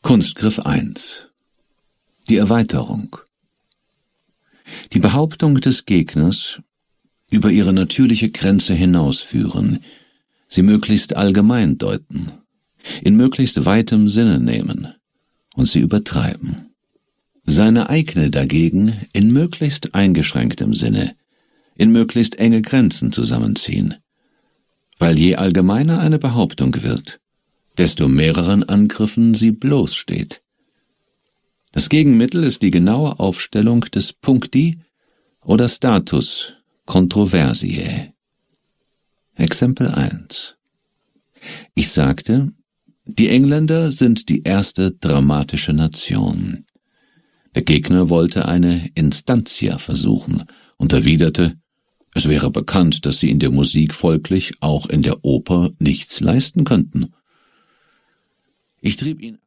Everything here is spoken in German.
Kunstgriff 1. Die Erweiterung. Die Behauptung des Gegners über ihre natürliche Grenze hinausführen, sie möglichst allgemein deuten, in möglichst weitem Sinne nehmen und sie übertreiben. Seine eigene dagegen in möglichst eingeschränktem Sinne, in möglichst enge Grenzen zusammenziehen, weil je allgemeiner eine Behauptung wird, desto mehreren Angriffen sie bloßsteht. Das Gegenmittel ist die genaue Aufstellung des Puncti oder Status Controversiae. Exempel 1. Ich sagte, die Engländer sind die erste dramatische Nation. Der Gegner wollte eine Instantia versuchen und erwiderte, es wäre bekannt, dass sie in der Musik folglich auch in der Oper nichts leisten könnten. Ich trieb ihn